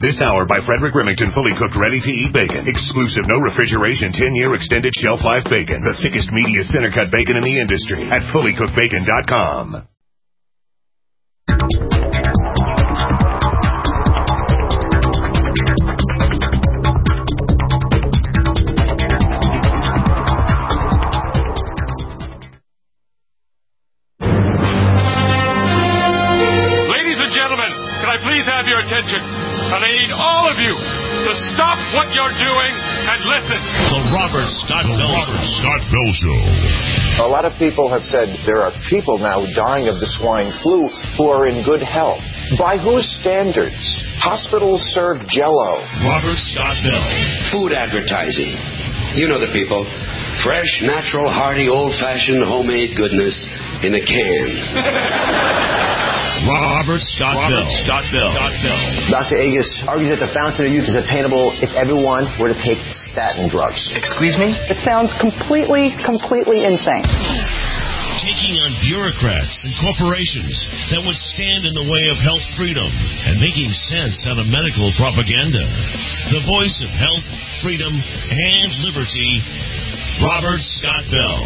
This hour by Frederick Remington, fully cooked, ready-to-eat bacon. Exclusive, no refrigeration, 10-year extended shelf life bacon. The thickest, meatiest, center-cut bacon in the industry at fullycookedbacon.com. Please have your attention. And I need all of you to stop what you're doing and listen. The Robert Scott Bell Show. A lot of people have said there are people now dying of the swine flu who are in good health. By whose standards? Hospitals serve Jell-O. Robert Scott Bell. Food advertising. You know the people. Fresh, natural, hearty, old-fashioned, homemade goodness in a can. Robert Scott Bell. Dr. Agus argues that the fountain of youth is attainable if everyone were to take statin drugs. Excuse me? It sounds completely insane. Taking on bureaucrats and corporations that would stand in the way of health freedom and making sense out of medical propaganda. The voice of health, freedom, and liberty, Robert Scott Bell.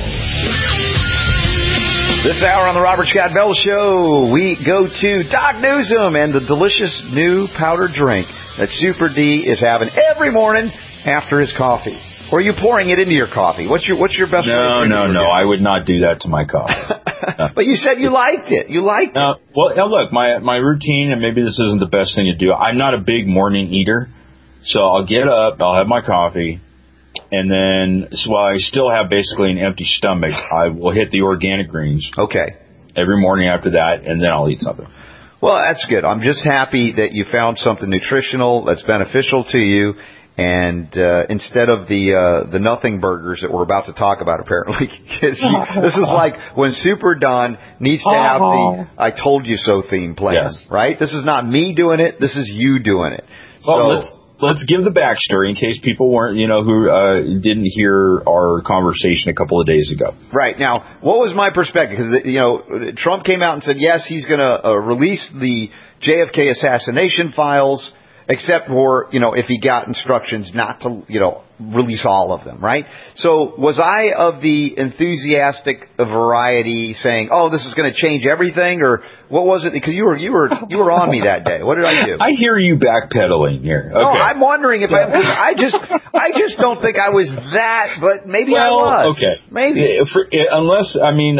This hour on the Robert Scott Bell Show, we go to Doc Newsom and the delicious new powdered drink that Super D is having every morning after his coffee. Or are you pouring it into your coffee? What's your best way? No. I would not do that to my coffee. No. But you said you liked it. Well, now look, my routine, and maybe this isn't the best thing to do. I'm not a big morning eater, so I'll get up, I'll have my coffee. And then, so while I still have basically an empty stomach, I will hit the organic greens. Okay. Every morning after that, and then I'll eat something. Well, that's good. I'm just happy that you found something nutritional that's beneficial to you. And instead of the nothing burgers that we're about to talk about, apparently, this is like when Super Don needs to have the "I told you so" theme playing, yes. Right? This is not me doing it. This is you doing it. Well, let's give the backstory in case people weren't, who didn't hear our conversation a couple of days ago. Right. Now, what was my perspective? Because, Trump came out and said, yes, he's going to release the JFK assassination files, except for, if he got instructions not to, release all of them, right? So was I of the enthusiastic variety saying, "Oh, this is going to change everything," or what was it? Because you were on me that day. What did I do? I hear you backpedaling here. Okay. Oh, I'm wondering if I just don't think I was that, but maybe I was. Okay. Maybe. Unless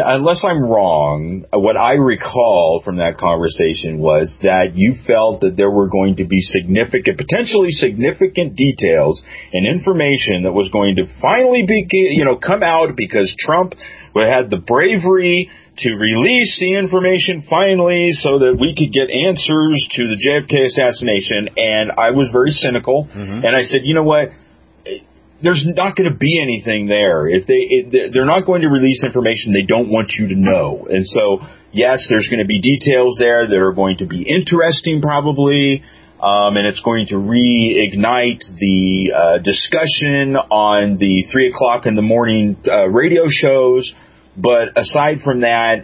I'm wrong, what I recall from that conversation was that you felt that there were going to be potentially significant details and information that was going to finally come out because Trump had the bravery to release the information finally so that we could get answers to the JFK assassination. And I was very cynical. Mm-hmm. And I said, you know what? There's not going to be anything there. If they're not going to release information they don't want you to know. And so, yes, there's going to be details there that are going to be interesting probably. And it's going to reignite the discussion on the 3 o'clock in the morning radio shows. But aside from that,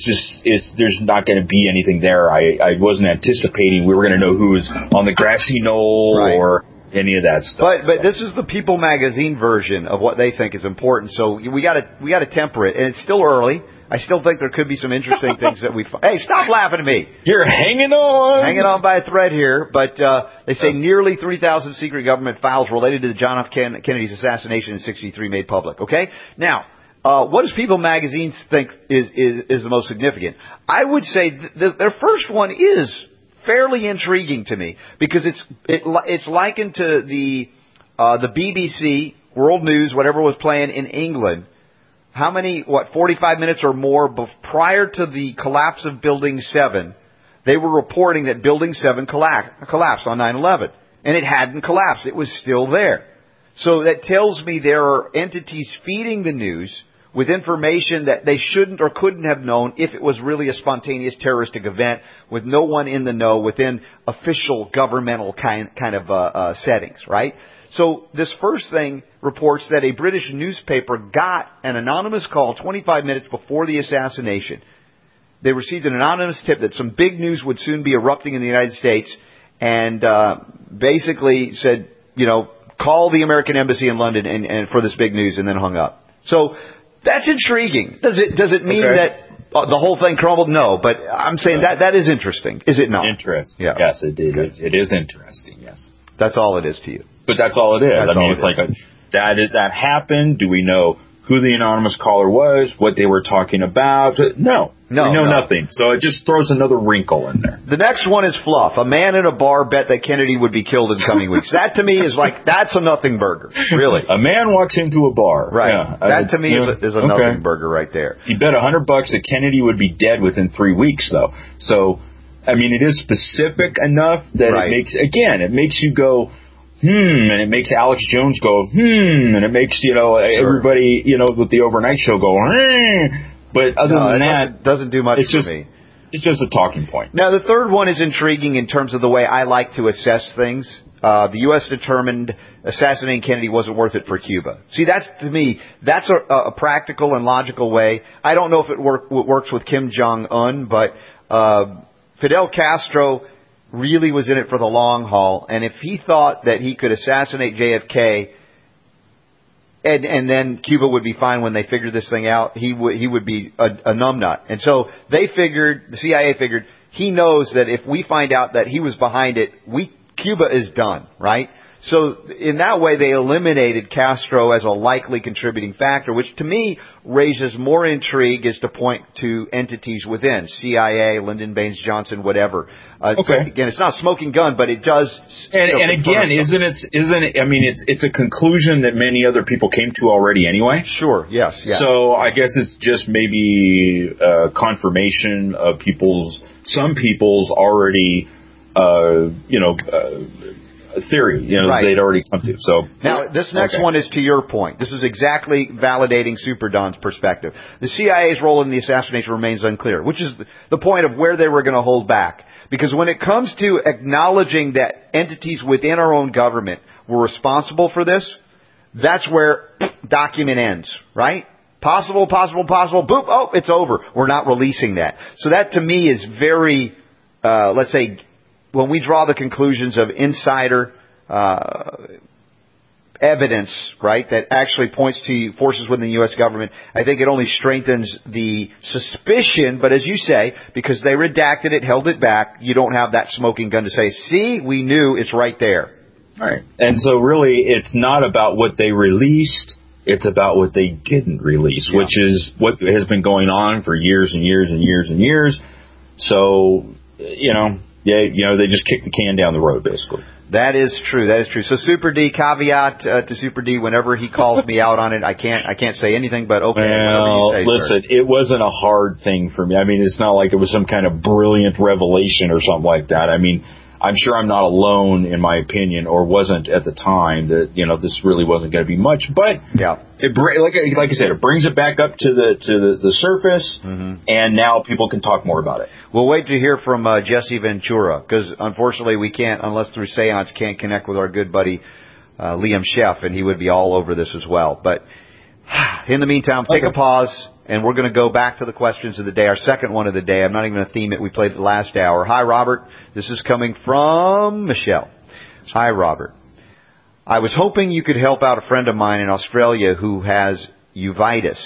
there's not going to be anything there. I wasn't anticipating we were going to know who was on the grassy knoll or any of that stuff. But this is the People magazine version of what they think is important. So we got to temper it, and it's still early. I still think there could be some interesting things that we find. Hey, stop laughing at me. You're hanging on by a thread here. But they say nearly 3,000 secret government files related to the John F. Kennedy's assassination in '63 made public. Okay? Now, what does People magazine think is the most significant? I would say their first one is fairly intriguing to me because it's likened to the BBC, World News, whatever was playing in England. How many, 45 minutes or more prior to the collapse of Building 7, they were reporting that Building 7 collapsed on 9/11. And it hadn't collapsed. It was still there. So that tells me there are entities feeding the news with information that they shouldn't or couldn't have known if it was really a spontaneous terroristic event with no one in the know within official governmental kind of settings, right? So this first thing reports that a British newspaper got an anonymous call 25 minutes before the assassination. They received an anonymous tip that some big news would soon be erupting in the United States, and basically said, call the American Embassy in London and for this big news, and then hung up. So that's intriguing. Does it mean that the whole thing crumbled? No, but I'm saying that is interesting. Is it not? Interesting. Yeah. Yes, it is. It is interesting. Yes. That's all it is to you. But that's all it is. It's like that happened. Do we know who the anonymous caller was? What they were talking about? No. We know nothing. So it just throws another wrinkle in there. The next one is fluff. A man in a bar bet that Kennedy would be killed in coming weeks. That to me is that's a nothing burger. Really. A man walks into a bar. Right. Yeah, that to me is a nothing burger right there. He bet $100 that Kennedy would be dead within 3 weeks, though. So, it is specific enough that it makes you go, and it makes Alex Jones go, and it makes, everybody, with the overnight show go, But other than that, doesn't do much for me. It's just a talking point. Now, the third one is intriguing in terms of the way I like to assess things. The U.S. determined assassinating Kennedy wasn't worth it for Cuba. See, to me, that's a practical and logical way. I don't know if it works with Kim Jong-un, but Fidel Castro really was in it for the long haul. And if he thought that he could assassinate JFK and then Cuba would be fine when they figured this thing out, he would be a numbnut. And so the CIA figured, he knows that if we find out that he was behind it, Cuba is done, right? So in that way, they eliminated Castro as a likely contributing factor, which to me raises more intrigue as to point to entities within CIA, Lyndon Baines Johnson, whatever. Again, it's not a smoking gun, but it does. And again, isn't it? It's a conclusion that many other people came to already anyway. Sure. Yes. So I guess it's just maybe confirmation of some people's already, theory, they'd already come to. So now this next one is to your point. This is exactly validating Super Don's perspective. The CIA's role in the assassination remains unclear, which is the point of where they were going to hold back. Because when it comes to acknowledging that entities within our own government were responsible for this, that's where document ends, right? Possible, boop, oh, it's over. We're not releasing that. So that to me is very, let's say, when we draw the conclusions of insider evidence, right, that actually points to forces within the U.S. government, I think it only strengthens the suspicion. But as you say, because they redacted it, held it back, you don't have that smoking gun to say, see, we knew, it's right there. All right. And so really it's not about what they released. It's about what they didn't release, which is what has been going on for years and years and years and years. So, they just kicked the can down the road, basically. That is true. So Super D, caveat to Super D, whenever he calls me out on it, I can't say anything but okay. Well, listen, it wasn't a hard thing for me. It's not like it was some kind of brilliant revelation or something like that. I'm sure I'm not alone in my opinion, or wasn't at the time, that this really wasn't going to be much. But it like I said, it brings it back up to the surface, and now people can talk more about it. We'll wait to hear from Jesse Ventura, because unfortunately we can't, unless through seance, can't connect with our good buddy Liam Sheff, and he would be all over this as well. But in the meantime, take a pause. And we're going to go back to the questions of the day, our second one of the day. I'm not even going to theme it. We played it last hour. Hi, Robert. This is coming from Michelle. Hi, Robert. I was hoping you could help out a friend of mine in Australia who has uveitis.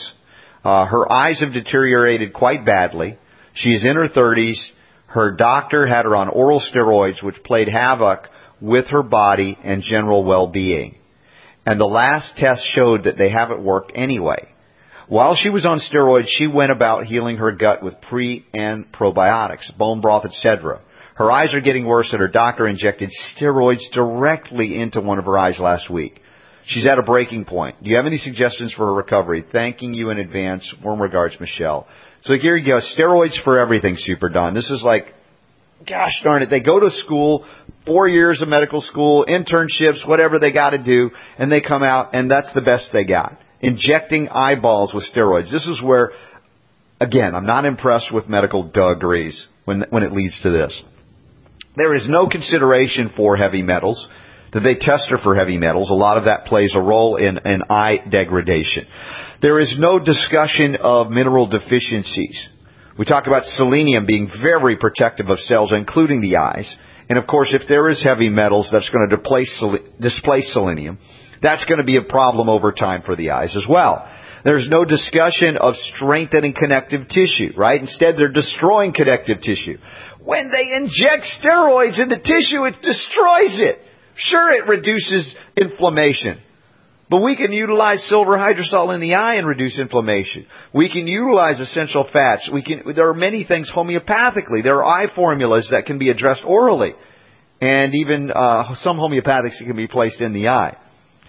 Her eyes have deteriorated quite badly. She's in her 30s. Her doctor had her on oral steroids, which played havoc with her body and general well-being. And the last test showed that they haven't worked anyway. While she was on steroids, she went about healing her gut with pre- and probiotics, bone broth, etc. Her eyes are getting worse, and her doctor injected steroids directly into one of her eyes last week. She's at a breaking point. Do you have any suggestions for her recovery? Thanking you in advance. Warm regards, Michelle. So here you go. Steroids for everything, Super Don. This is like, gosh darn it. They go to school, 4 years of medical school, internships, whatever they got to do, and they come out, and that's the best they got. Injecting eyeballs with steroids. This is where, again, I'm not impressed with medical degrees when it leads to this. There is no consideration for heavy metals. That they test her for heavy metals. A lot of that plays a role in eye degradation. There is no discussion of mineral deficiencies. We talk about selenium being very protective of cells, including the eyes. And of course, if there is heavy metals that's going to displace selenium, that's going to be a problem over time for the eyes as well. There's no discussion of strengthening connective tissue, right? Instead, they're destroying connective tissue. When they inject steroids into tissue, it destroys it. Sure, it reduces inflammation. But we can utilize silver hydrosol in the eye and reduce inflammation. We can utilize essential fats. There are many things homeopathically. There are eye formulas that can be addressed orally. And even some homeopathics that can be placed in the eye.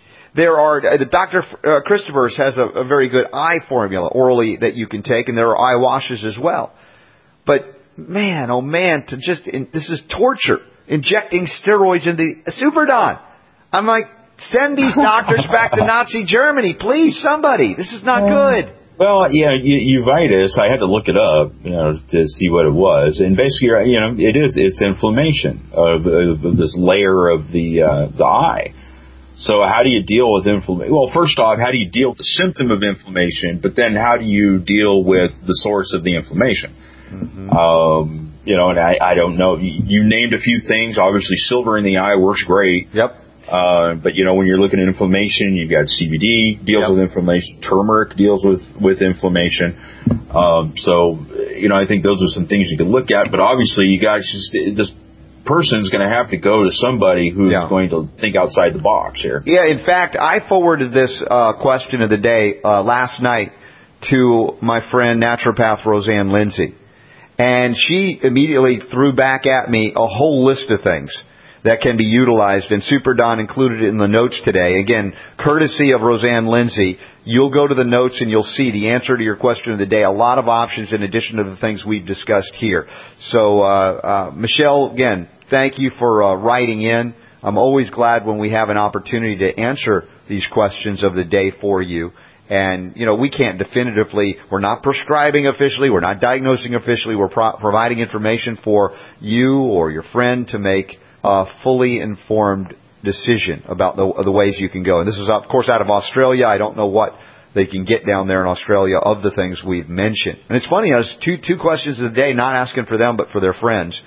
Dr. Christopher's has a very good eye formula orally that you can take, and there are eye washes as well. But man, oh man, this is torture. Injecting steroids into Superdon. I'm like, send these doctors back to Nazi Germany, please, somebody. This is not good. Well, yeah, uveitis, I had to look it up, to see what it was. And basically, it's inflammation of this layer of the eye. So how do you deal with inflammation? Well, first off, how do you deal with the symptom of inflammation? But then how do you deal with the source of the inflammation? Mm-hmm. And I don't know. You named a few things. Obviously, silver in the eye works great. Yep. But when you're looking at inflammation, you've got CBD deals with inflammation. Turmeric deals with inflammation. So I think those are some things you can look at. But obviously, you guys this person's going to have to go to somebody who's going to think outside the box here. Yeah, in fact, I forwarded this question of the day last night to my friend naturopath Roseanne Lindsay. And she immediately threw back at me a whole list of things that can be utilized, and Superdon included it in the notes today. Again, courtesy of Roseanne Lindsay, you'll go to the notes and you'll see the answer to your question of the day. A lot of options in addition to the things we've discussed here. So, Michelle, again, thank you for writing in. I'm always glad when we have an opportunity to answer these questions of the day for you. And, we can't definitively, we're not prescribing officially, we're not diagnosing officially, we're providing information for you or your friend to make a fully informed decision about the ways you can go. And this is, of course, out of Australia. I don't know what they can get down there in Australia of the things we've mentioned. And it's funny, two questions of the day, not asking for them, but for their friends.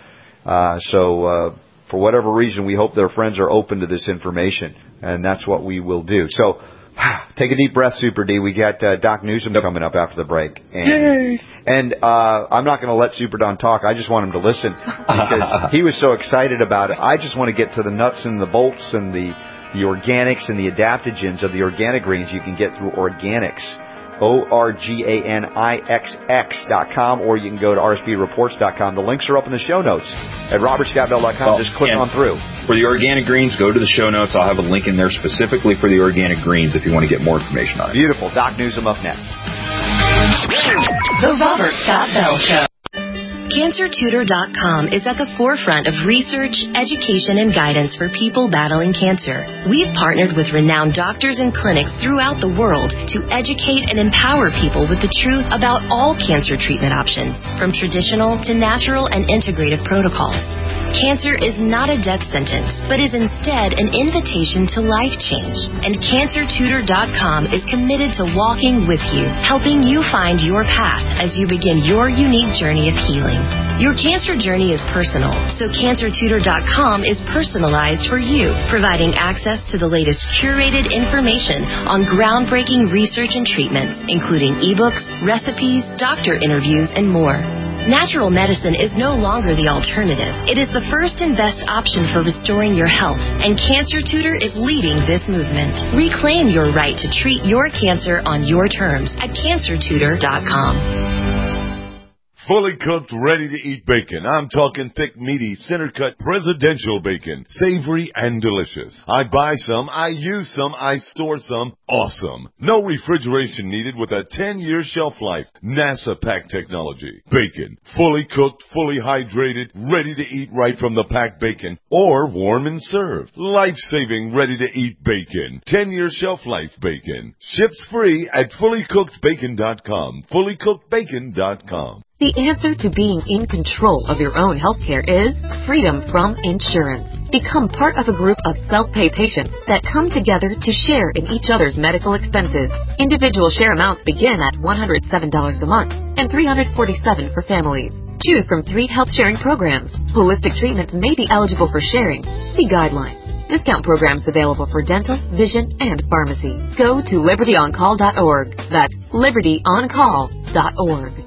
So for whatever reason, we hope their friends are open to this information, and that's what we will do. So, take a deep breath, Super D. We got Doc Newsom coming up after the break. And I'm not going to let Super Don talk. I just want him to listen because he was so excited about it. I just want to get to the nuts and the bolts and the organics and the adaptogens of the organic greens you can get through Organix. ORGANIXX.com, or you can go to RSPreports.com. The links are up in the show notes at RobertScottBell.com. Just click on through. For the organic greens, go to the show notes. I'll have a link in there specifically for the organic greens if you want to get more information on it. Beautiful. Doc Newsom up next. The Robert Scott Bell Show. CancerTutor.com is at the forefront of research, education, and guidance for people battling cancer. We've partnered with renowned doctors and clinics throughout the world to educate and empower people with the truth about all cancer treatment options, from traditional to natural and integrative protocols. Cancer is not a death sentence, but is instead an invitation to life change. And CancerTutor.com is committed to walking with you, helping you find your path as you begin your unique journey of healing. Your cancer journey is personal, so CancerTutor.com is personalized for you, providing access to the latest curated information on groundbreaking research and treatments, including ebooks, recipes, doctor interviews, and more. Natural medicine is no longer the alternative. It is the first and best option for restoring your health, and Cancer Tutor is leading this movement. Reclaim your right to treat your cancer on your terms at CancerTutor.com. Fully cooked, ready-to-eat bacon. I'm talking thick, meaty, center-cut presidential bacon. Savory and delicious. I buy some, I use some, I store some. Awesome. No refrigeration needed with a 10-year shelf life. NASA pack technology. Bacon. Fully cooked, fully hydrated, ready to eat right from the packed bacon. Or warm and served. Life-saving, ready-to-eat bacon. 10-year shelf life bacon. Ships free at fullycookedbacon.com. Fullycookedbacon.com. The answer to being in control of your own healthcare is freedom from insurance. Become part of a group of self-pay patients that come together to share in each other's medical expenses. Individual share amounts begin at $107 a month and $347 for families. Choose from 3 health-sharing programs. Holistic treatments may be eligible for sharing. See guidelines. Discount programs available for dental, vision, and pharmacy. Go to libertyoncall.org. That's libertyoncall.org.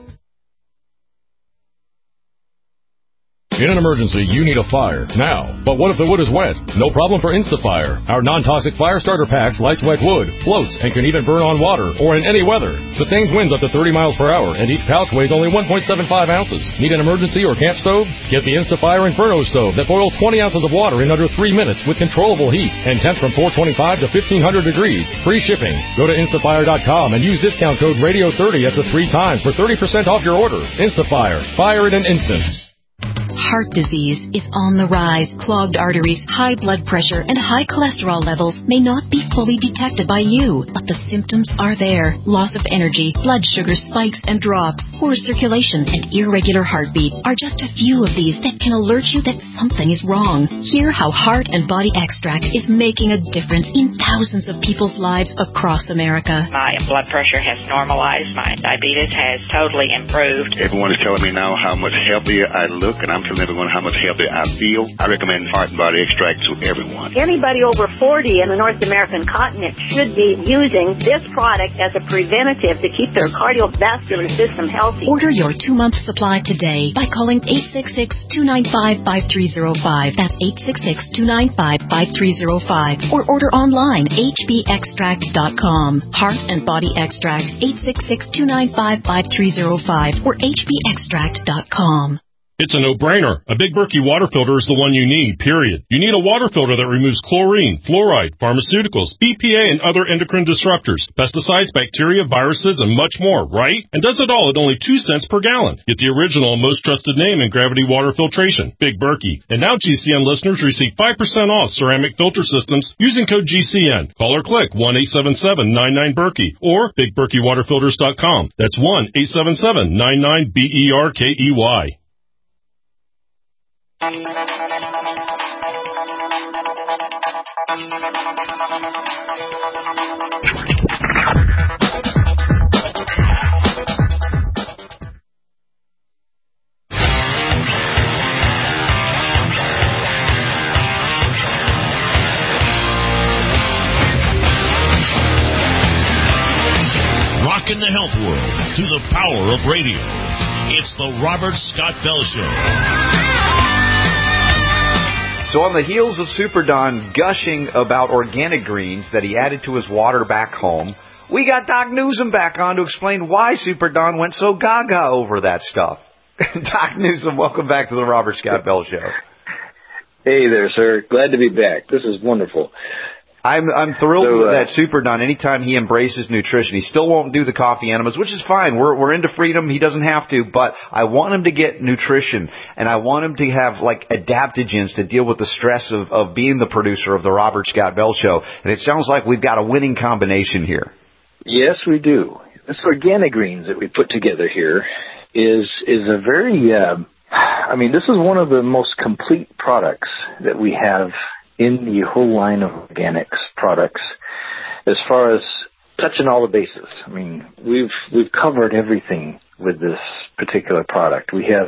In an emergency, you need a fire now. But what if the wood is wet? No problem for InstaFire. Our non-toxic fire starter packs lights wet wood, floats, and can even burn on water or in any weather. Sustains winds up to 30 miles per hour, and each pouch weighs only 1.75 ounces. Need an emergency or camp stove? Get the InstaFire Inferno stove that boils 20 ounces of water in under 3 minutes with controllable heat and temps from 425 to 1500 degrees. Free shipping. Go to instafire.com and use discount code RADIO30 up to 3 times for 30% off your order. InstaFire. Fire in an instant. Heart disease is on the rise. Clogged arteries, high blood pressure, and high cholesterol levels may not be fully detected by you, but the symptoms are there. Loss of energy, blood sugar spikes and drops, poor circulation, and irregular heartbeat are just a few of these that can alert you that something is wrong. Hear how Heart and Body Extract is making a difference in thousands of people's lives across America. My blood pressure has normalized. My diabetes has totally improved. Everyone is telling me now how much healthier I look, and I'm telling everyone how much healthier I feel. I recommend Heart and Body Extract to everyone. Anybody over 40 in the North American continent should be using this product as a preventative to keep their cardiovascular system healthy. Order your 2-month supply today by calling 866-295-5305. That's 866-295-5305. Or order online, hbextract.com. Heart and Body Extract, 866-295-5305 or hbextract.com. It's a no-brainer. A Big Berkey water filter is the one you need, period. You need a water filter that removes chlorine, fluoride, pharmaceuticals, BPA, and other endocrine disruptors, pesticides, bacteria, viruses, and much more, right? And does it all at only 2 cents per gallon. Get the original and most trusted name in gravity water filtration, Big Berkey. And now GCN listeners receive 5% off ceramic filter systems using code GCN. Call or click 1-877-99-BERKEY or BigBerkeyWaterFilters.com. That's 1-877-99-BERKEY. Rockin' the health world through the power of radio. It's the Robert Scott Bell Show. So on the heels of Super Don gushing about organic greens that he added to his water back home, we got Doc Newsom back on to explain why Super Don went so gaga over that stuff. Doc Newsom, welcome back to the Robert Scott Bell Show. Hey there, sir. Glad to be back. This is wonderful. I'm thrilled with that Super Don. Anytime he embraces nutrition, he still won't do the coffee enemas, which is fine. We're into freedom. He doesn't have to, but I want him to get nutrition, and I want him to have like adaptogens to deal with the stress of being the producer of the Robert Scott Bell Show. And it sounds like we've got a winning combination here. Yes, we do. This organic greens that we put together here is a very, this is one of the most complete products that we have in the whole line of organics products as far as touching all the bases. I mean, we've covered everything with this particular product. We have,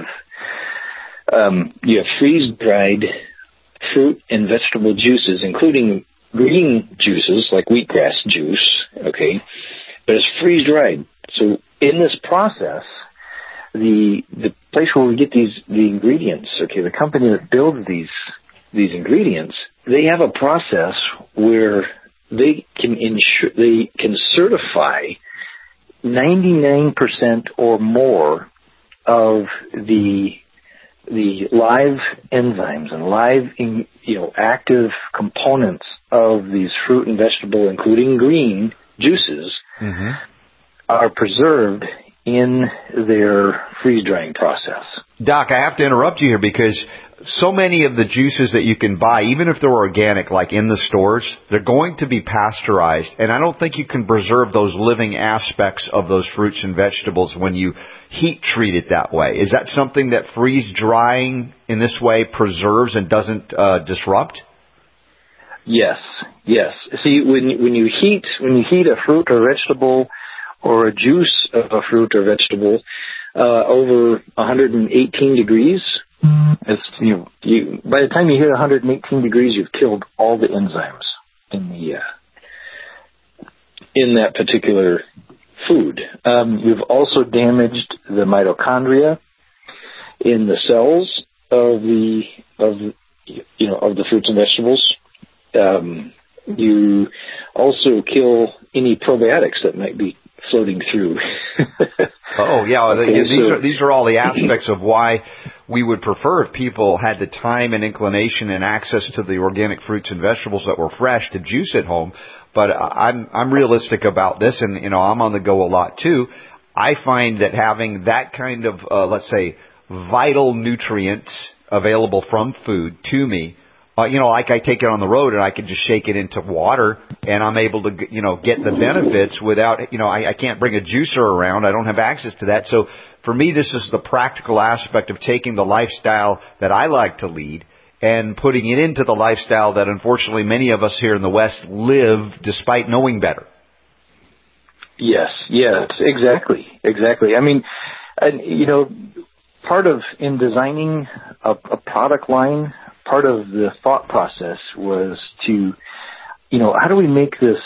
you have freeze-dried fruit and vegetable juices, including green juices like wheatgrass juice, okay, but it's freeze-dried. So in this process, the place where we get the ingredients, okay, the company that builds these ingredients, they have a process where they can certify 99% or more of the live enzymes and live active components of these fruit and vegetable, including green juices, are preserved in their freeze-drying process. Doc, I have to interrupt you here because so many of the juices that you can buy, even if they're organic, like in the stores, they're going to be pasteurized. And I don't think you can preserve those living aspects of those fruits and vegetables when you heat treat it that way. Is that something that freeze-drying in this way preserves and doesn't disrupt? Yes. See, when you heat a fruit or vegetable or a juice of a fruit or vegetable, over 118 degrees. It's, by the time you hit 118 degrees, you've killed all the enzymes in that particular food. You've also damaged the mitochondria in the cells of the fruits and vegetables. You also kill any probiotics that might be floating through. Oh, yeah. Okay, these are all the aspects of why we would prefer, if people had the time and inclination and access to the organic fruits and vegetables that were fresh, to juice at home. But I'm realistic about this, and I'm on the go a lot too. I find that having that kind of let's say vital nutrients available from food to me, like I take it on the road and I can just shake it into water and I'm able to, get the benefits without, I can't bring a juicer around. I don't have access to that. So for me, this is the practical aspect of taking the lifestyle that I like to lead and putting it into the lifestyle that unfortunately many of us here in the West live despite knowing better. Yes, exactly. I mean, part of, in designing a product line, part of the thought process was to, how do we make this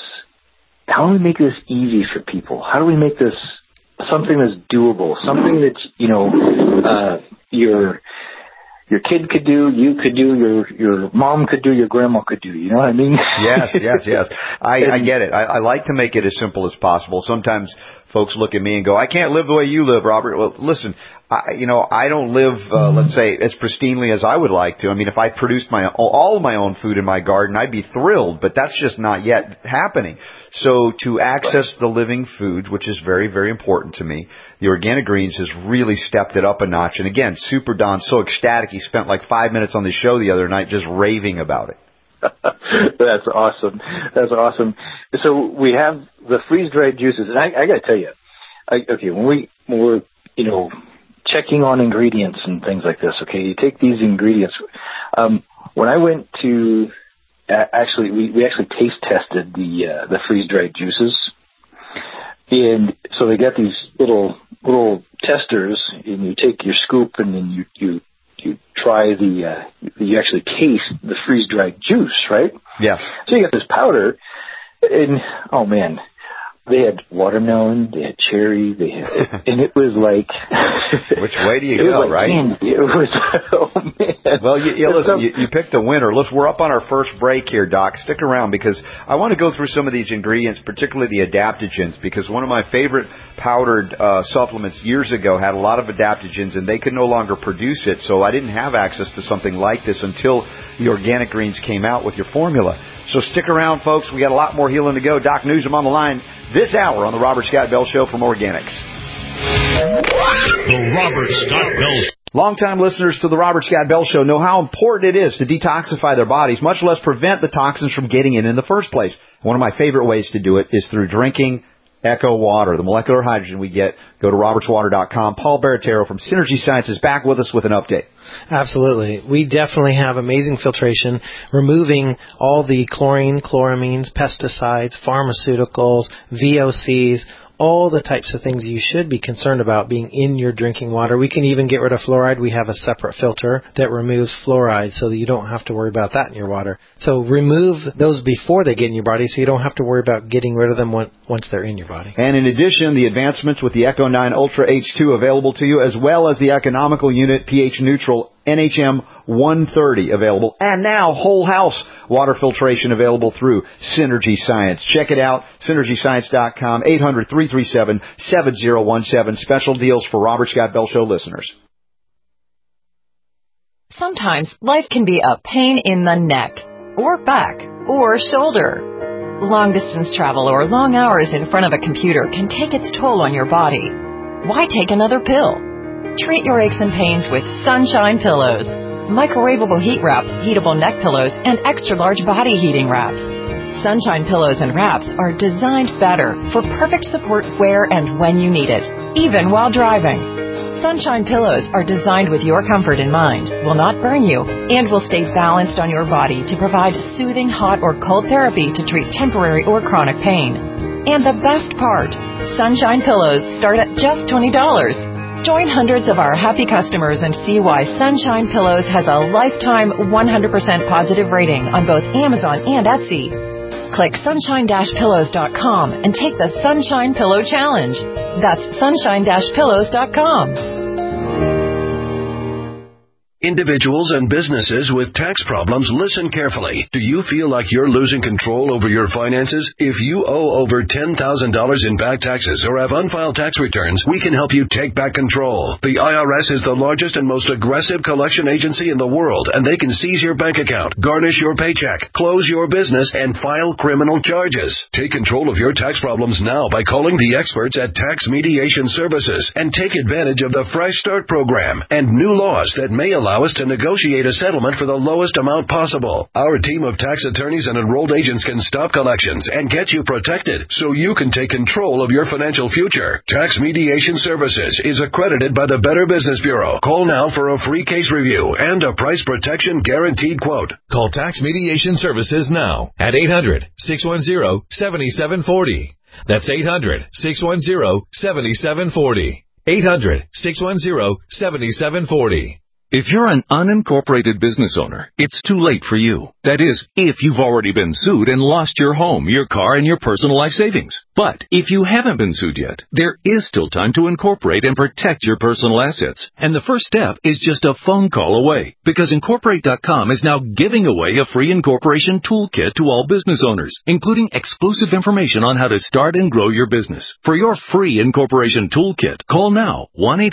easy for people? How do we make this something that's doable, something that, your kid could do, you could do, your mom could do, your grandma could do. You know what I mean? Yes. I get it. I like to make it as simple as possible. Sometimes folks look at me and go, I can't live the way you live, Robert. Well, listen, I don't live, let's say, as pristinely as I would like to. I mean, if I produced all of my own food in my garden, I'd be thrilled, but that's just not yet happening. So to access the living foods, which is very, very important to me, the Organic Greens has really stepped it up a notch. And again, Super Don's so ecstatic, he spent like 5 minutes on the show the other night just raving about it. That's awesome. So we have the freeze-dried juices, and I got to tell you, when we're checking on ingredients and things like this, okay, you take these ingredients. When I went to we actually taste tested the freeze-dried juices, and so they got these little testers, and you take your scoop and then you try you actually taste the freeze-dried juice, right? Yes. So you got this powder, and oh man, they had watermelon, they had cherry, and it was like... Which way do you go, like right? Candy. It was, oh man. Well, listen, you picked a winner. We're up on our first break here, Doc. Stick around because I want to go through some of these ingredients, particularly the adaptogens, because one of my favorite powdered supplements years ago had a lot of adaptogens, and they could no longer produce it, so I didn't have access to something like this until the Organic Greens came out with your formula. So stick around, folks. We got a lot more healing to go. Doc Newsom on the line this hour on the Robert Scott Bell Show from Organics. The Robert Scott Bell Show. Longtime listeners to the Robert Scott Bell Show know how important it is to detoxify their bodies, much less prevent the toxins from getting in the first place. One of my favorite ways to do it is through drinking Echo Water, the molecular hydrogen we get. Go to robertswater.com. Paul Baratero from Synergy Science is back with us with an update. Absolutely. We definitely have amazing filtration, removing all the chlorine, chloramines, pesticides, pharmaceuticals, VOCs, all the types of things you should be concerned about being in your drinking water. We can even get rid of fluoride. We have a separate filter that removes fluoride so that you don't have to worry about that in your water. So remove those before they get in your body so you don't have to worry about getting rid of them once they're in your body. And in addition, the advancements with the Echo 9 Ultra H2 available to you, as well as the economical unit pH neutral NHM 130 available, and now whole house water filtration available through Synergy Science. Check it out, synergyscience.com, 800-337-7017. Special deals for Robert Scott Bell Show listeners. Sometimes life can be a pain in the neck, or back, or shoulder. Long-distance travel or long hours in front of a computer can take its toll on your body. Why take another pill? Treat your aches and pains with Sunshine Pillows. Microwavable heat wraps, heatable neck pillows, and extra-large body heating wraps. Sunshine Pillows and wraps are designed better for perfect support where and when you need it, even while driving. Sunshine Pillows are designed with your comfort in mind, will not burn you, and will stay balanced on your body to provide soothing hot or cold therapy to treat temporary or chronic pain. And the best part, Sunshine Pillows start at just $20. Join hundreds of our happy customers and see why Sunshine Pillows has a lifetime 100% positive rating on both Amazon and Etsy. Click sunshine-pillows.com and take the Sunshine Pillow Challenge. That's sunshine-pillows.com. Individuals and businesses with tax problems, listen carefully. Do you feel like you're losing control over your finances? If you owe over $10,000 in back taxes or have unfiled tax returns, we can help you take back control. The IRS is the largest and most aggressive collection agency in the world, and they can seize your bank account, garnish your paycheck, close your business, and file criminal charges. Take control of your tax problems now by calling the experts at Tax Mediation Services and take advantage of the Fresh Start program and new laws that may allow us to negotiate a settlement for the lowest amount possible. Our team of tax attorneys and enrolled agents can stop collections and get you protected so you can take control of your financial future. Tax Mediation Services is accredited by the Better Business Bureau. Call now for a free case review and a price protection guaranteed quote. Call Tax Mediation Services now at 800-610-7740. That's 800-610-7740. 800-610-7740. If you're an unincorporated business owner, it's too late for you. That is, if you've already been sued and lost your home, your car, and your personal life savings. But if you haven't been sued yet, there is still time to incorporate and protect your personal assets. And the first step is just a phone call away, because Incorporate.com is now giving away a free incorporation toolkit to all business owners, including exclusive information on how to start and grow your business. For your free incorporation toolkit, call now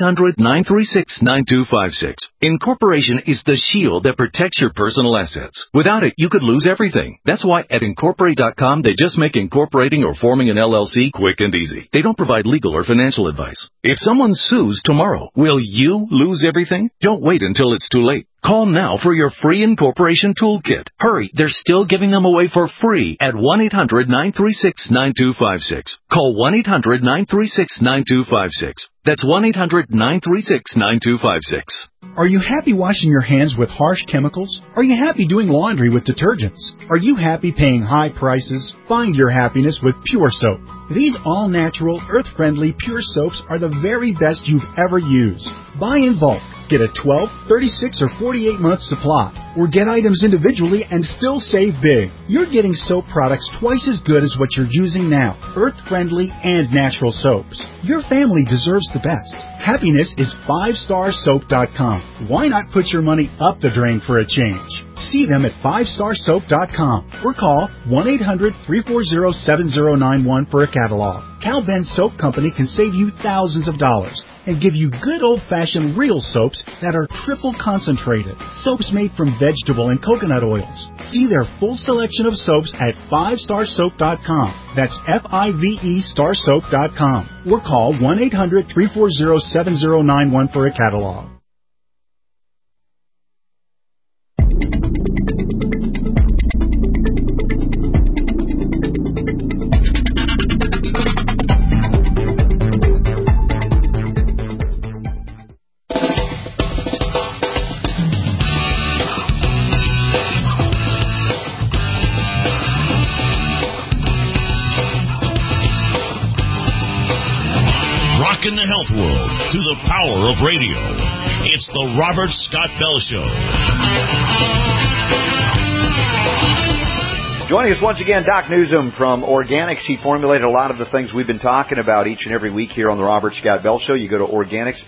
1-800-936-9256. Incorporation is the shield that protects your personal assets. Without it, you could lose everything. That's why at Incorporate.com, they just make incorporating or forming an LLC quick and easy. They don't provide legal or financial advice. If someone sues tomorrow, will you lose everything? Don't wait until it's too late. Call now for your free incorporation toolkit. Hurry, they're still giving them away for free at 1-800-936-9256. Call 1-800-936-9256. That's 1-800-936-9256. Are you happy washing your hands with harsh chemicals? Are you happy doing laundry with detergents? Are you happy paying high prices? Find your happiness with Pure Soap. These all-natural, earth-friendly Pure Soaps are the very best you've ever used. Buy in bulk. Get a 12, 36, or 48-month supply. Or get items individually and still save big. You're getting soap products twice as good as what you're using now. Earth-friendly and natural soaps. Your family deserves the best. Happiness is 5starsoap.com. Why not put your money up the drain for a change? See them at 5starsoap.com or call 1-800-340-7091 for a catalog. Cal Ben Soap Company can save you thousands of dollars and give you good old-fashioned real soaps that are triple concentrated. Soaps made from vegetable and coconut oils. See their full selection of soaps at 5starsoap.com. That's F-I-V-E starsoap.com. Or call 1-800-340-7091 for a catalog. In the health world to the power of radio. It's the Robert Scott Bell Show. Joining us once again, Doc Newsom from Organics. He formulated a lot of the things we've been talking about each and every week here on the Robert Scott Bell Show. You go to Organics,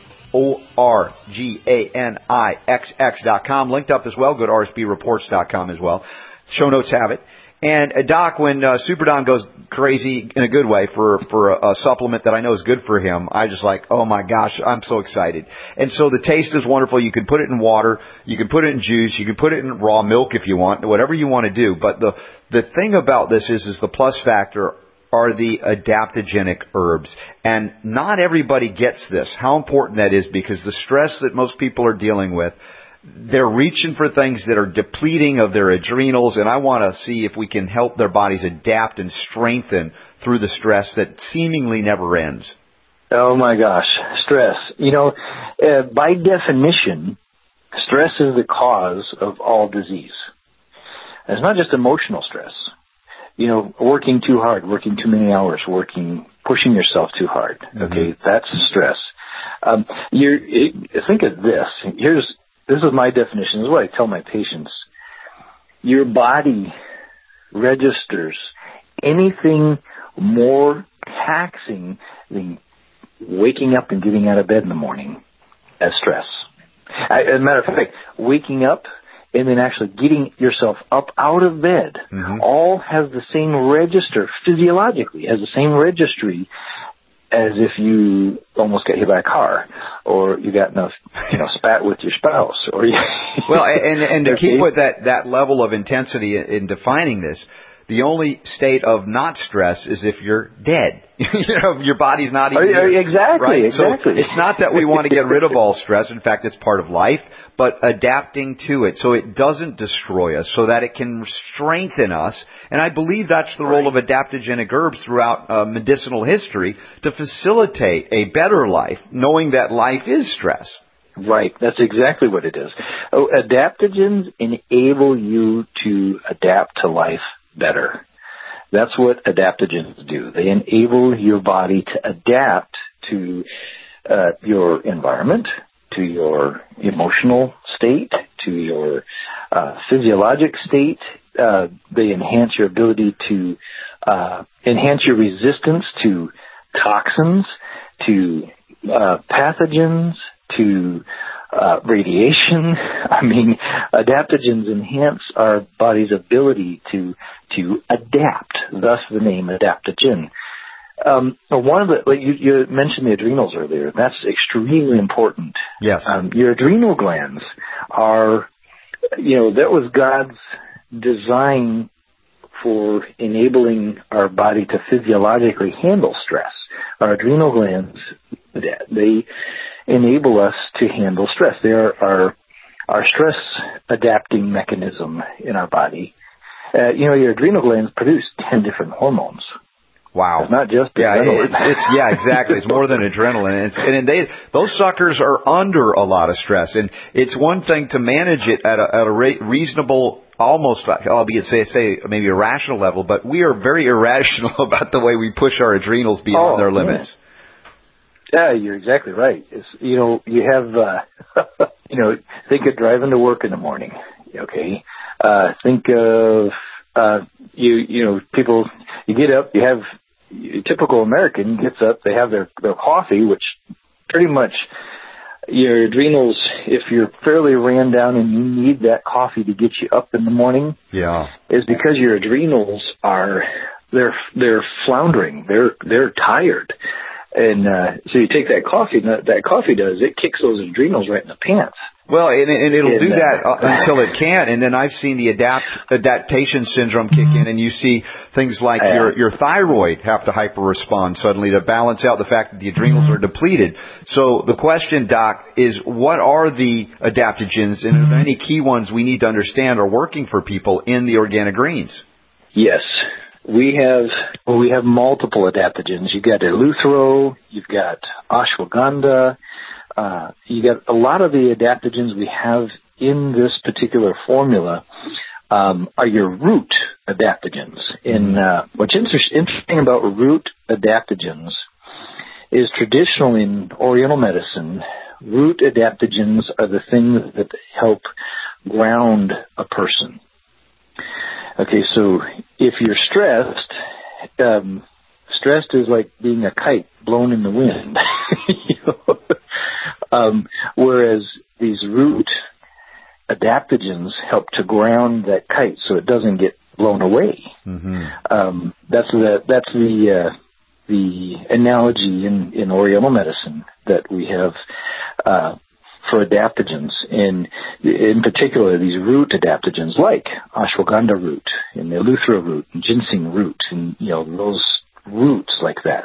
ORGANIXX.com. Linked up as well. Go to RSBreports.com as well. Show notes have it. And Doc, when Super Don goes crazy in a good way for a supplement that I know is good for him, I just like, oh my gosh, I'm so excited. And so the taste is wonderful. You can put it in water, you can put it in juice, you can put it in raw milk if you want, whatever you want to do. But the thing about this is the plus factor are the adaptogenic herbs. And not everybody gets this, how important that is, because the stress that most people are dealing with, they're reaching for things that are depleting of their adrenals, and I want to see if we can help their bodies adapt and strengthen through the stress that seemingly never ends. Oh my gosh, stress. By definition, stress is the cause of all disease. It's not just emotional stress. Working too hard, working too many hours, pushing yourself too hard. Okay, that's stress. Think of this. This is my definition. This is what I tell my patients. Your body registers anything more taxing than waking up and getting out of bed in the morning as stress. As a matter of fact, waking up and then actually getting yourself up out of bed all has the same register, physiologically, has the same registry as if you almost got hit by a car, or you got enough, spat with your spouse, or well, and to keep with that level of intensity in defining this, the only state of not stress is if you're dead. Your body's not even here. Exactly, right? exactly. So it's not that we want to get rid of all stress. In fact, it's part of life, but adapting to it so it doesn't destroy us, so that it can strengthen us. And I believe that's the role of adaptogenic herbs throughout medicinal history, to facilitate a better life, knowing that life is stress. Right. That's exactly what it is. Adaptogens enable you to adapt to life better. That's what adaptogens do. They enable your body to adapt to your environment, to your emotional state, to your physiologic state. They enhance your ability to enhance your resistance to toxins, to pathogens, to radiation. I mean, adaptogens enhance our body's ability to adapt, thus the name adaptogen. One of you mentioned the adrenals earlier. That's extremely important. Yes. Your adrenal glands are, that was God's design for enabling our body to physiologically handle stress. Our adrenal glands, they enable us to handle stress. They are our stress adapting mechanism in our body. Your adrenal glands produce 10 different hormones. Wow. It's not just adrenaline. Yeah, exactly. It's more than adrenaline. Those suckers are under a lot of stress. And it's one thing to manage it at a reasonable, almost, albeit say maybe a rational level, but we are very irrational about the way we push our adrenals beyond their limits. Yeah, you're exactly right. You have, think of driving to work in the morning. Okay. Think of, people, you get up, you have, a typical American gets up, they have their coffee, which pretty much your adrenals, if you're fairly ran down and you need that coffee to get you up in the morning, is because your adrenals they're floundering, they're tired. And so you take that coffee, and that coffee it kicks those adrenals right in the pants. Well, and it'll do that until it can't. And then I've seen the adaptation syndrome kick in, and you see things like your thyroid have to hyper-respond suddenly to balance out the fact that the adrenals are depleted. So the question, Doc, is what are the adaptogens, and are there any key ones we need to understand are working for people in the organic greens? Yes. We have multiple adaptogens. You've got eleuthero, you've got ashwagandha, you got a lot of the adaptogens we have in this particular formula are your root adaptogens. And what's interesting about root adaptogens is traditionally in Oriental medicine, root adaptogens are the things that help ground a person. Okay, so if you're stressed is like being a kite blown in the wind. Whereas these root adaptogens help to ground that kite so it doesn't get blown away. That's the analogy in Oriental medicine that we have for adaptogens, and in particular these root adaptogens like ashwagandha root and eleuthero root and ginseng root, and those roots like that.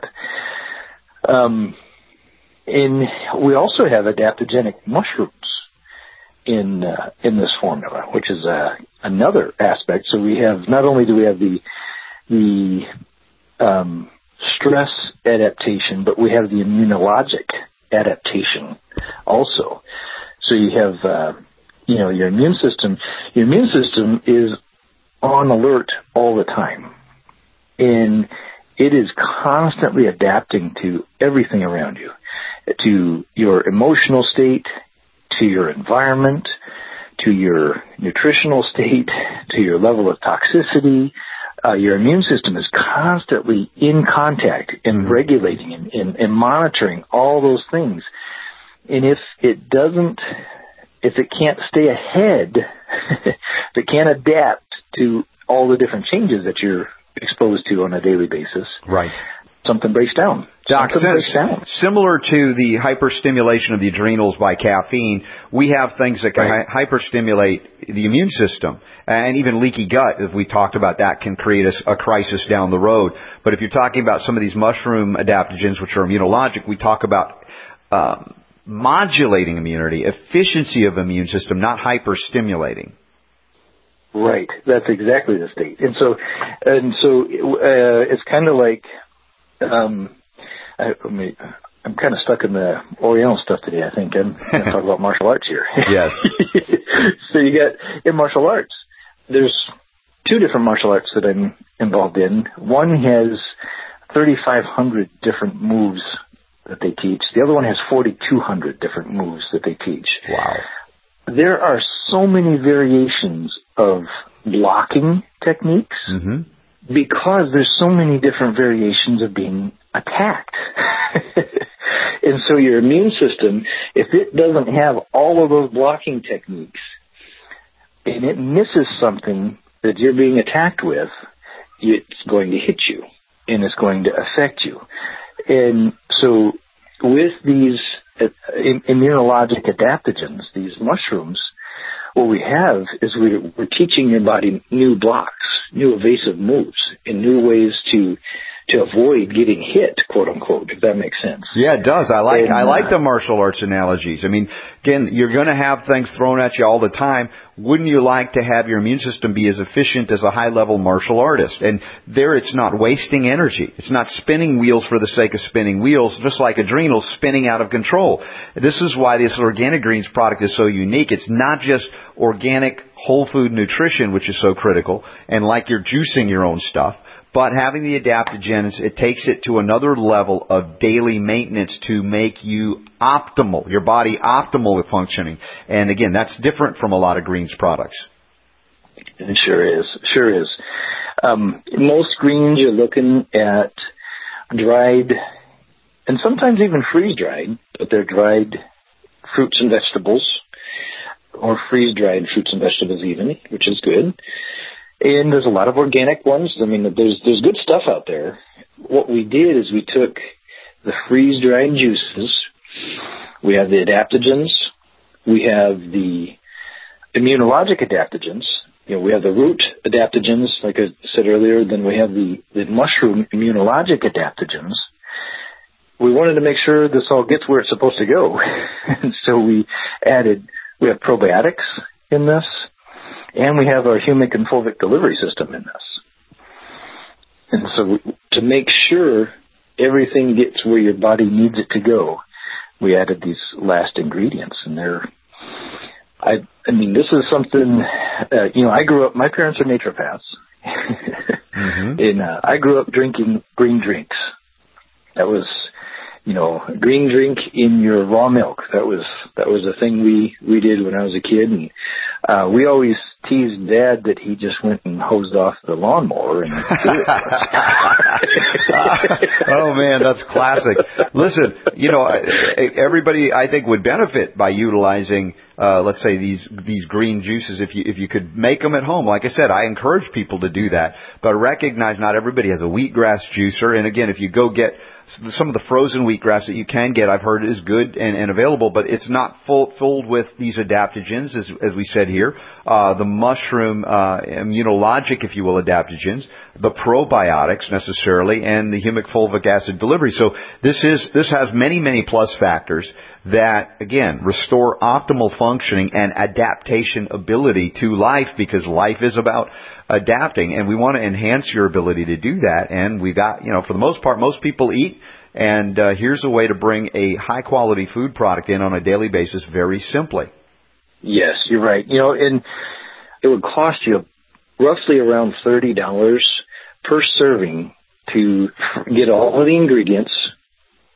And we also have adaptogenic mushrooms in this formula, which is another aspect. So we have, not only do we have the stress adaptation, but we have the immunologic adaptation also. So you have, your immune system. Your immune system is on alert all the time, and it is constantly adapting to everything around you. to your emotional state, to your environment, to your nutritional state, to your level of toxicity. Your immune system is constantly in contact and regulating and monitoring all those things. And if it can't stay ahead, if it can't adapt to all the different changes that you're exposed to on a daily basis, right, something breaks down. Doc, similar to the hyperstimulation of the adrenals by caffeine, we have things that can hyperstimulate the immune system. And even leaky gut, as we talked about, that can create a crisis down the road. But if you're talking about some of these mushroom adaptogens, which are immunologic, we talk about modulating immunity, efficiency of immune system, not hyperstimulating. Right. That's exactly the state. And so it's kind of like, I'm kind of stuck in the Oriental stuff today, I think. I'm going to talk about martial arts here. Yes. So you got, in martial arts, there's two different martial arts that I'm involved in. One has 3,500 different moves that they teach. The other one has 4,200 different moves that they teach. Wow. There are so many variations of blocking techniques because there's so many different variations of being attacked. And so your immune system, if it doesn't have all of those blocking techniques and it misses something that you're being attacked with, it's going to hit you and it's going to affect you. And so with these immunologic adaptogens, these mushrooms, what we have is we're teaching your body new blocks, new evasive moves, and new ways to avoid getting hit, quote unquote, if that makes sense. Yeah, it does. I like the martial arts analogies. I mean, again, you're going to have things thrown at you all the time. Wouldn't you like to have your immune system be as efficient as a high-level martial artist? And there it's not wasting energy. It's not spinning wheels for the sake of spinning wheels, just like adrenals spinning out of control. This is why this Organic Greens product is so unique. It's not just organic whole food nutrition, which is so critical, and like you're juicing your own stuff. But having the adaptogens, it takes it to another level of daily maintenance to make you optimal, your body optimal functioning. And again, that's different from a lot of greens products. It sure is. Most greens you're looking at dried, and sometimes even freeze-dried, but they're dried fruits and vegetables, or freeze-dried fruits and vegetables even, which is good. And there's a lot of organic ones. I mean, there's good stuff out there. What we did is we took the freeze-dried juices. We have the adaptogens. We have the immunologic adaptogens. You know, we have the root adaptogens, like I said earlier. Then we have the mushroom immunologic adaptogens. We wanted to make sure this all gets where it's supposed to go. And so we have probiotics in this. And we have our humic and fulvic delivery system in this. And so to make sure everything gets where your body needs it to go, we added these last ingredients. And I mean, this is something, I grew up, my parents are naturopaths. And I grew up drinking green drinks. That was, green drink in your raw milk. That was a thing we did when I was a kid. And we always teased Dad that he just went and hosed off the lawnmower and threw it. Oh man, that's classic. Listen, everybody I think would benefit by utilizing let's say these green juices if you could make them at home. Like I said, I encourage people to do that, but recognize not everybody has a wheatgrass juicer. And again, if you go get some of the frozen wheatgrass that you can get, I've heard is good and available, but it's not filled with these adaptogens, as we said here, the mushroom immunologic, if you will, adaptogens, the probiotics necessarily, and the humic fulvic acid delivery. So this has many, many plus factors that, again, restore optimal functioning and adaptation ability to life, because life is about adapting, and we want to enhance your ability to do that. And we got, for the most part, most people eat, and here's a way to bring a high-quality food product in on a daily basis very simply. Yes, you're right. And it would cost you roughly around $30 per serving to get all of the ingredients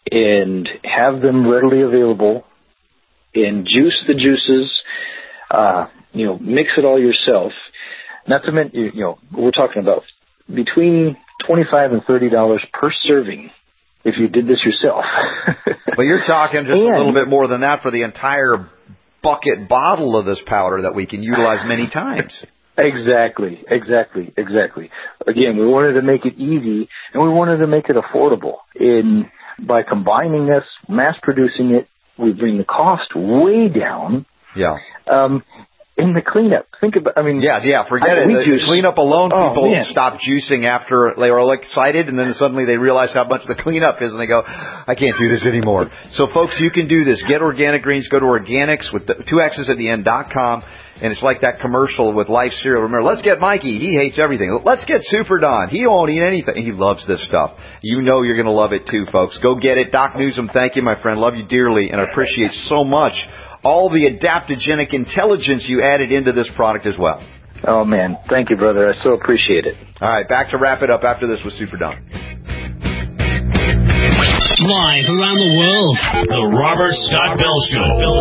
and have them readily available, and juice the juices, mix it all yourself. Not to mention, we're talking about between $25 and $30 per serving if you did this yourself. But you're talking just a little bit more than that for the entire bucket bottle of this powder that we can utilize many times. Exactly. Again, we wanted to make it easy, and we wanted to make it affordable. And by combining this, mass producing it, we bring the cost way down. Yeah. In the cleanup, think about, forget it. The cleanup alone, people stop juicing after they were all excited, and then suddenly they realize how much the cleanup is, and they go, I can't do this anymore. So, folks, you can do this. Get Organic Greens. Go to organics with the 2 X's at the end.com, and it's like that commercial with Life Cereal. Remember, let's get Mikey. He hates everything. Let's get Super Don. He won't eat anything. He loves this stuff. You know you're going to love it, too, folks. Go get it. Doc Newsom, thank you, my friend. Love you dearly, and I appreciate so much all the adaptogenic intelligence you added into this product as well. Oh, man. Thank you, brother. I so appreciate it. All right, back to wrap it up after this with Super Don. Live around the world, The Robert Scott Bell Show.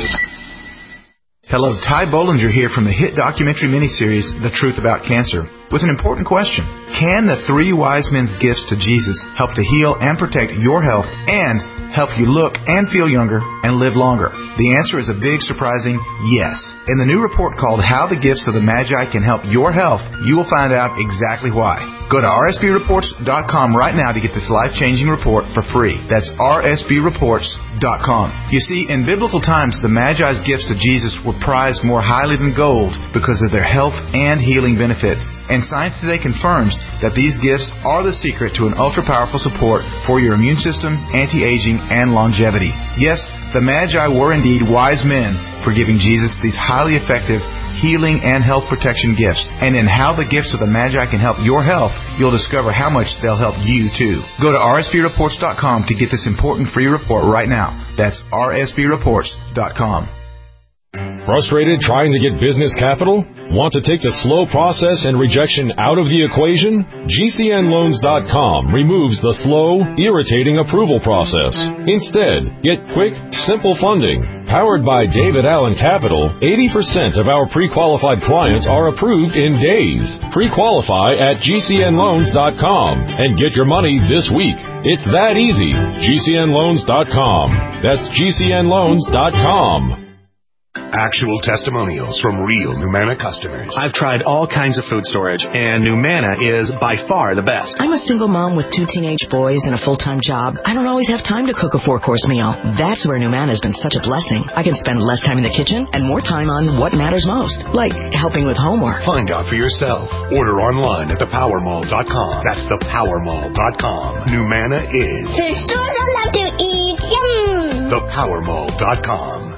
Hello, Ty Bollinger here from the hit documentary miniseries, The Truth About Cancer, with an important question. Can the 3 wise men's gifts to Jesus help to heal and protect your health and help you look and feel younger and live longer? The answer is a big, surprising yes. In the new report called How the Gifts of the Magi Can Help Your Health, you will find out exactly why. Go to rsbreports.com right now to get this life-changing report for free. That's rsbreports.com. You see, in biblical times, the Magi's gifts to Jesus were prized more highly than gold because of their health and healing benefits. And science today confirms that these gifts are the secret to an ultra-powerful support for your immune system, anti-aging, and longevity. Yes, the Magi were indeed wise men for giving Jesus these highly effective healing and health protection gifts. And in How the Gifts of the Magi Can Help Your Health, you'll discover how much they'll help you too. Go to rsbreports.com to get this important free report right now. That's rsbreports.com. Frustrated trying to get business capital? Want to take the slow process and rejection out of the equation? GCNloans.com removes the slow, irritating approval process. Instead, get quick, simple funding. Powered by David Allen Capital, 80% of our pre-qualified clients are approved in days. Pre-qualify at GCNloans.com and get your money this week. It's that easy. GCNloans.com. That's GCNloans.com. Actual testimonials from real Numana customers. I've tried all kinds of food storage, and Numana is by far the best. I'm a single mom with 2 teenage boys and a full-time job. I don't always have time to cook a 4-course meal. That's where Numana has been such a blessing. I can spend less time in the kitchen and more time on what matters most, like helping with homework. Find out for yourself. Order online at thepowermall.com. That's thepowermall.com. Numana is the stores I love to eat. Yum! Thepowermall.com.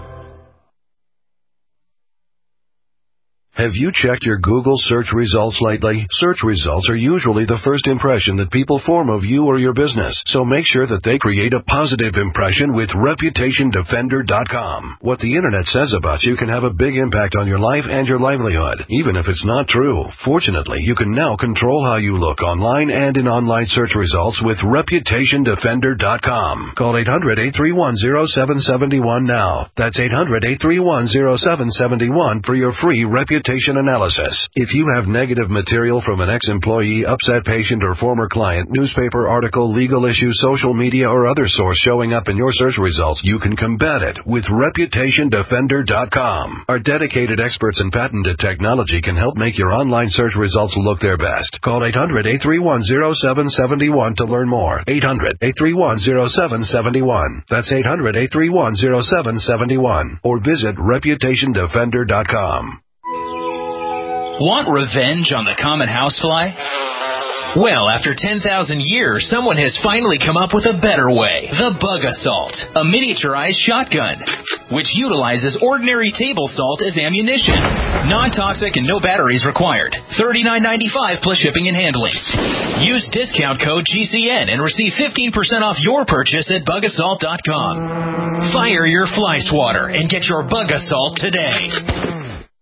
Have you checked your Google search results lately? Search results are usually the first impression that people form of you or your business, so make sure that they create a positive impression with ReputationDefender.com. What the Internet says about you can have a big impact on your life and your livelihood, even if it's not true. Fortunately, you can now control how you look online and in online search results with ReputationDefender.com. Call 800-831-0771 now. That's 800-831-0771 for your free reputation analysis. If you have negative material from an ex-employee, upset patient, or former client, newspaper article, legal issue, social media, or other source showing up in your search results, you can combat it with ReputationDefender.com. Our dedicated experts in patented technology can help make your online search results look their best. Call 800-831-0771 to learn more. 800-831-0771. That's 800-831-0771. Or visit ReputationDefender.com. Want revenge on the common housefly? Well, after 10,000 years, someone has finally come up with a better way. The Bug Assault, a miniaturized shotgun, which utilizes ordinary table salt as ammunition. Non-toxic and no batteries required. $39.95 plus shipping and handling. Use discount code GCN and receive 15% off your purchase at bugassault.com. Fire your fly swatter and get your Bug Assault today.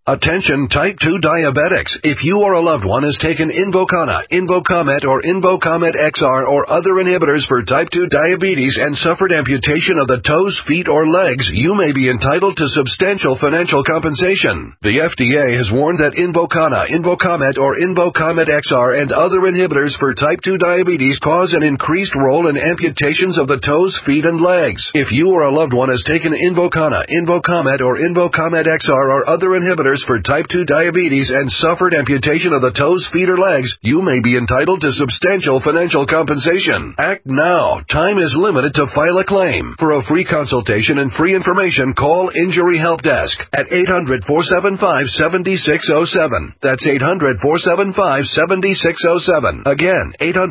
Attention type 2 diabetics. If you or a loved one has taken Invokana, Invokamet, or Invokamet XR or other inhibitors for type 2 diabetes and suffered amputation of the toes, feet, or legs, you may be entitled to substantial financial compensation. The FDA has warned that Invokana, Invokamet, or Invokamet XR and other inhibitors for type 2 diabetes cause an increased role in amputations of the toes, feet, and legs. If you or a loved one has taken Invokana, Invokamet, or Invokamet XR or other inhibitors for type 2 diabetes and suffered amputation of the toes, feet, or legs, you may be entitled to substantial financial compensation. Act now. Time is limited to file a claim. For a free consultation and free information, call Injury Help Desk at 800-475-7607. That's 800-475-7607. Again,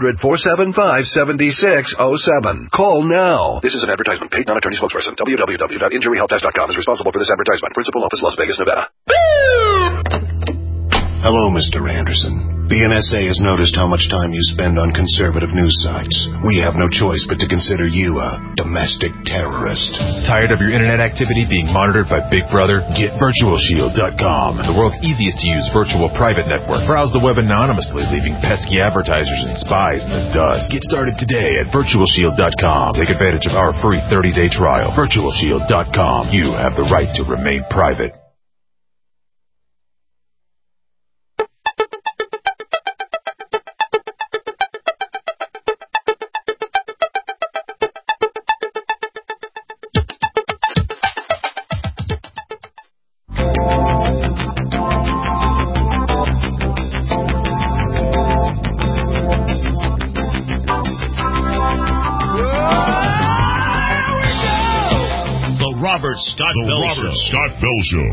800-475-7607. Call now. This is an advertisement. Paid non-attorney spokesperson. www.injuryhelpdesk.com is responsible for this advertisement. Principal office, Las Vegas, Nevada. Hello, Mr. Anderson. The NSA has noticed how much time you spend on conservative news sites. We have no choice but to consider you a domestic terrorist. Tired of your internet activity being monitored by Big Brother? Get VirtualShield.com, the world's easiest to use virtual private network. Browse the web anonymously, leaving pesky advertisers and spies in the dust. Get started today at VirtualShield.com. Take advantage of our free 30-day trial. VirtualShield.com. You have the right to remain private. Scott Bell Show.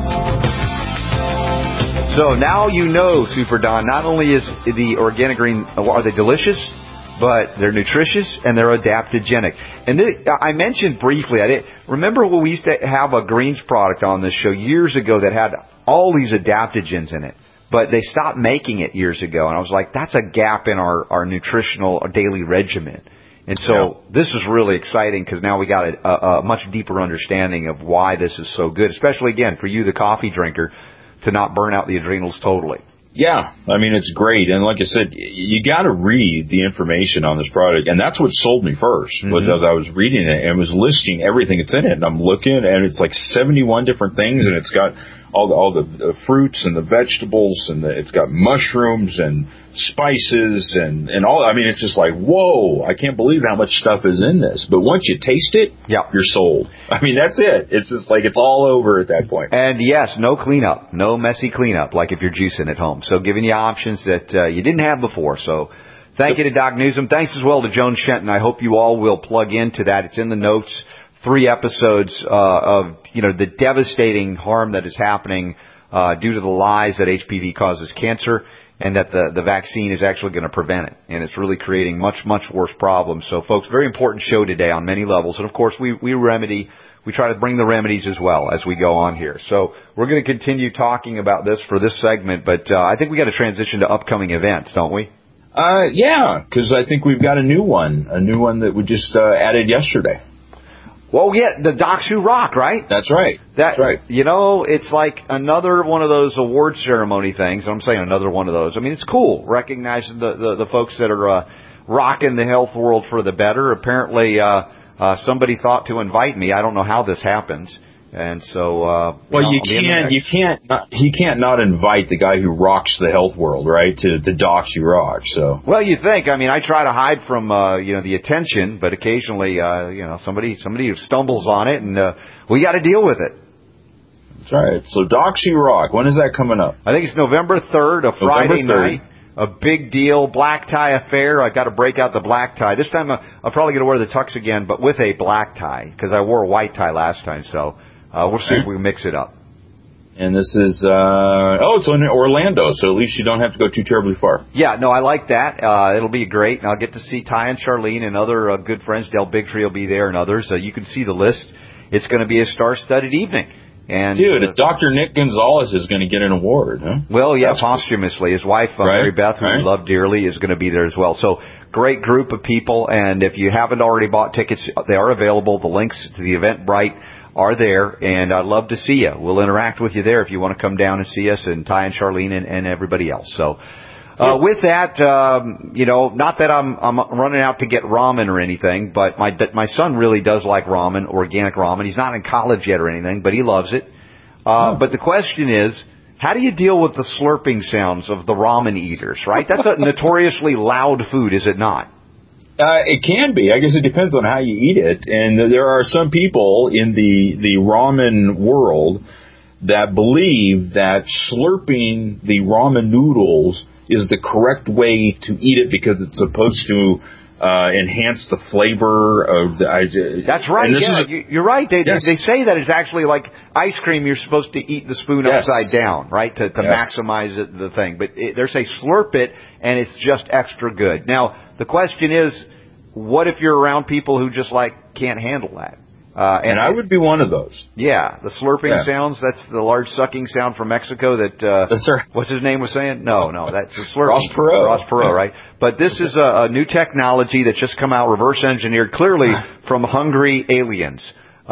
So now you know, Super Don, not only is the organic green, are they delicious, but they're nutritious and they're adaptogenic. And I mentioned briefly, remember when we used to have a greens product on this show years ago that had all these adaptogens in it, but they stopped making it years ago. And I was like, that's a gap in our nutritional daily regimen. And so this is really exciting because now we got a much deeper understanding of why this is so good, especially, again, for you, the coffee drinker, to not burn out the adrenals totally. Yeah, I mean, it's great. And like I said, you got to read the information on this product. And that's what sold me first, was as I was reading it and was listing everything that's in it. And I'm looking, and it's like 71 different things, and it's got all the fruits and the vegetables, and it's got mushrooms and spices and all. I mean, it's just like, whoa, I can't believe how much stuff is in this. But once you taste it, you're sold. I mean, that's it. It's just like it's all over at that point. And yes, no cleanup, no messy cleanup like if you're juicing at home. So giving you options that you didn't have before. So thank you to Doc Newsom. Thanks as well to Joan Shenton. I hope you all will plug into that. It's in the notes. 3 episodes of the devastating harm that is happening due to the lies that HPV causes cancer, and that the vaccine is actually going to prevent it. And it's really creating much, much worse problems. So, folks, very important show today on many levels. And, of course, we try to bring the remedies as well as we go on here. So we're going to continue talking about this for this segment, but I think we got to transition to upcoming events, don't we? Yeah, because I think we've got a new one that we just added yesterday. Well, yeah, the Docs Who Rock, right? That's right. That's right. It's like another one of those award ceremony things. I'm saying another one of those. I mean, it's cool recognizing the folks that are rocking the health world for the better. Apparently, somebody thought to invite me. I don't know how this happens. And so, he can't not invite the guy who rocks the health world, right? To Docs You Rock. So, well, you think? I mean, I try to hide from the attention, but occasionally, somebody stumbles on it, and we got to deal with it. That's right. So, Docs You Rock. When is that coming up? I think it's November 3rd, a Friday night. A big deal, black tie affair. I got to break out the black tie. This time, I'm probably going to wear the tux again, but with a black tie because I wore a white tie last time. So. We'll see if we can mix it up. And this is, it's in Orlando, so at least you don't have to go too terribly far. Yeah, no, I like that. It'll be great. And I'll get to see Ty and Charlene and other good friends. Del Bigtree will be there and others. You can see the list. It's going to be a star-studded evening. And dude, Dr. Nick Gonzalez is going to get an award, huh? Well, yeah, posthumously. His wife, Mary Beth, who we love dearly, is going to be there as well. So, great group of people. And if you haven't already bought tickets, they are available. The links to the Eventbrite are there, and I'd love to see you. We'll interact with you there if you want to come down and see us, and Ty and Charlene and everybody else. So, with that, not that I'm running out to get ramen or anything, but my son really does like ramen, organic ramen. He's not in college yet or anything, but he loves it. But the question is, how do you deal with the slurping sounds of the ramen eaters, right? That's a notoriously loud food, is it not? It can be. I guess it depends on how you eat it. And there are some people in the ramen world that believe that slurping the ramen noodles is the correct way to eat it because it's supposed to enhance the flavor of the... That's right. You're right. They say that it's actually like ice cream. You're supposed to eat the spoon upside down, right, to maximize the thing. But they say slurp it, and it's just extra good. Now, the question is, what if you're around people who just can't handle that? And I would be one of those. Yeah, the slurping sounds, that's the large sucking sound from Mexico that, what's his name was saying? No, that's the slurping. Ross Perot, right? But this is a new technology that's just come out, reverse engineered, clearly from hungry aliens.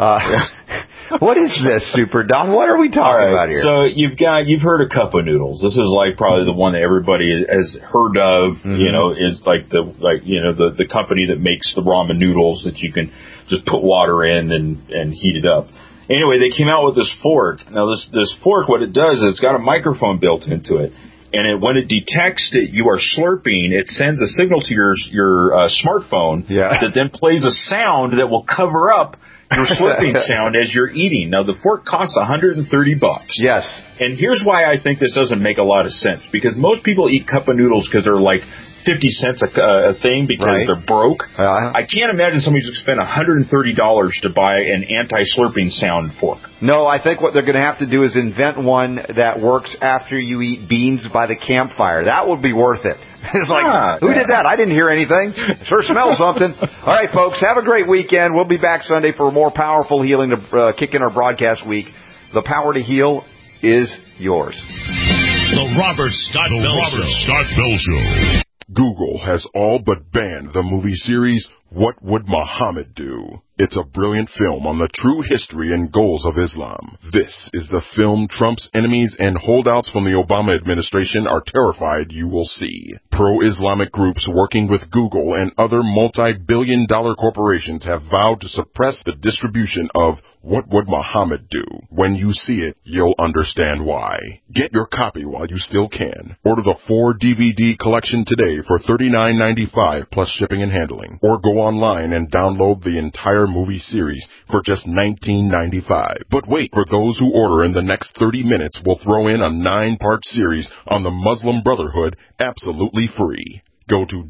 What is this, Super Don? What are we talking about here? So you've heard of cup of noodles. This is probably the one that everybody has heard of. Mm-hmm. Is the company that makes the ramen noodles that you can just put water in and heat it up. Anyway, they came out with this fork. Now this fork, what it does is it's got a microphone built into it. And when it detects that you are slurping, it sends a signal to your smartphone that then plays a sound that will cover up your slurping sound as you're eating. Now, the fork costs $130. Yes. And here's why I think this doesn't make a lot of sense. Because most people eat cup of noodles because they're 50 cents a thing because they're broke. I can't imagine somebody's going to spend $130 to buy an anti-slurping sound fork. No, I think what they're going to have to do is invent one that works after you eat beans by the campfire. That would be worth it. It's who did that? I didn't hear anything. Sure smells something. All right, folks, have a great weekend. We'll be back Sunday for more powerful healing to kick in our broadcast week. The power to heal is yours. The Robert Scott Bell Show. Google has all but banned the movie series What Would Muhammad Do? It's a brilliant film on the true history and goals of Islam. This is the film Trump's enemies and holdouts from the Obama administration are terrified you will see. Pro-Islamic groups working with Google and other multi-billion-dollar corporations have vowed to suppress the distribution of What Would Muhammad Do? When you see it, you'll understand why. Get your copy while you still can. Order the 4-DVD collection today for $39.95 plus shipping and handling. Or go online and download the entire movie series for just $19.95. But wait, for those who order in the next 30 minutes, we'll throw in a 9-part series on the Muslim Brotherhood absolutely free. Go to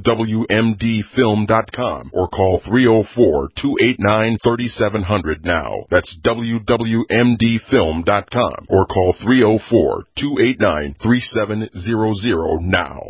www.mdfilm.com or call 304-289-3700 now. That's www.mdfilm.com or call 304-289-3700 now.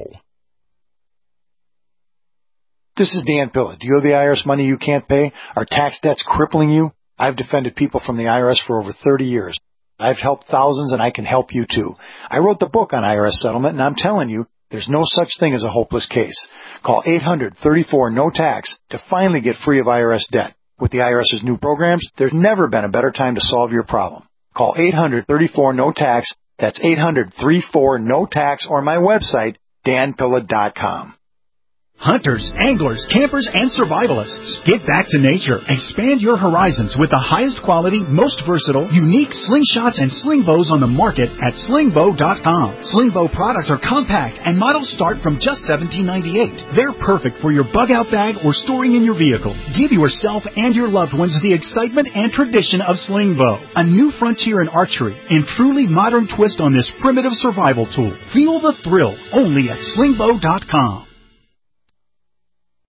This is Dan Pilla. Do you owe the IRS money you can't pay? Are tax debts crippling you? I've defended people from the IRS for over 30 years. I've helped thousands, and I can help you too. I wrote the book on IRS settlement, and I'm telling you, there's no such thing as a hopeless case. Call 800-34-NO-TAX to finally get free of IRS debt. With the IRS's new programs, there's never been a better time to solve your problem. Call 800-34-NO-TAX. That's 800-34-NO-TAX or my website, danpilla.com. Hunters, anglers, campers, and survivalists. Get back to nature. Expand your horizons with the highest quality, most versatile, unique slingshots and sling bows on the market at slingbow.com. Slingbow products are compact and models start from just $17.98. They're perfect for your bug-out bag or storing in your vehicle. Give yourself and your loved ones the excitement and tradition of Slingbow, a new frontier in archery and truly modern twist on this primitive survival tool. Feel the thrill only at slingbow.com.